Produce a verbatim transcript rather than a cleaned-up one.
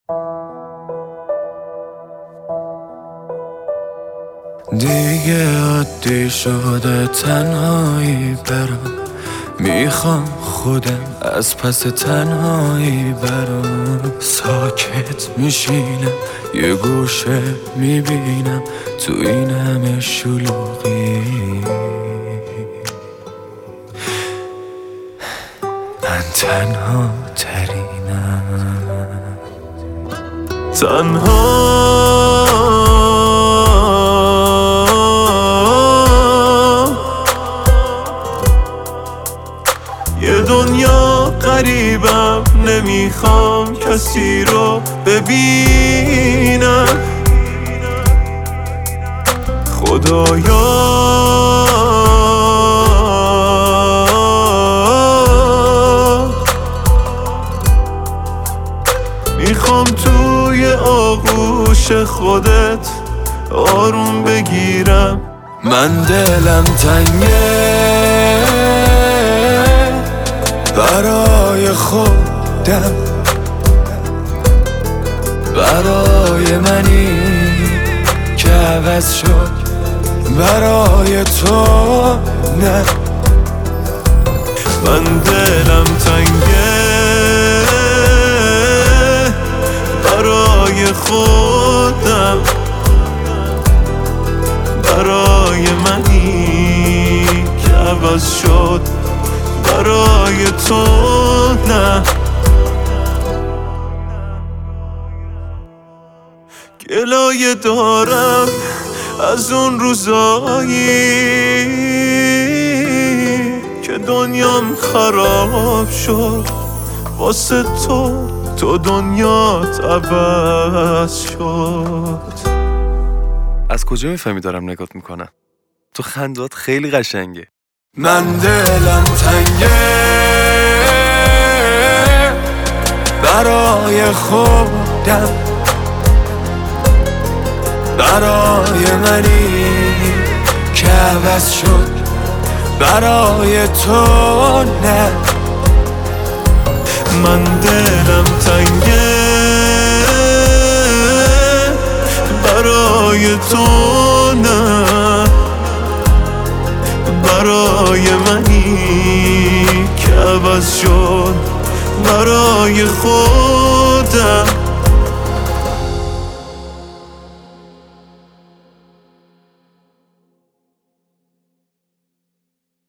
دیگه عادی شده تنهایی برام، میخوام خودم از پس تنهایی برام. ساکت میشینم یه گوشه میبینم تو این همه شلوغی من تنها ترینم. تنها یه دنیا غریبم، نمیخوام کسی رو ببینم. خدایا میخوام توی آغوش خودت آروم بگیرم. من دلم تنگه برای خودم، برای منی که عوض شد، برای تو نه. من دلم تنگه برای خودم، برای منی که عوض شد، برای تو نه. گلایه دارم از اون روزایی که دنیام خراب شد واسه تو، تو دنیات عوض شد. از کجا میفهمی دارم نگات میکنم؟ تو خندات خیلی قشنگه. من دلم تنگه برای خودم، برای منی که عوض شد، برای تو نه. من دلم تنگه برای تو نه، برای منی که عوض شد، برای خودم.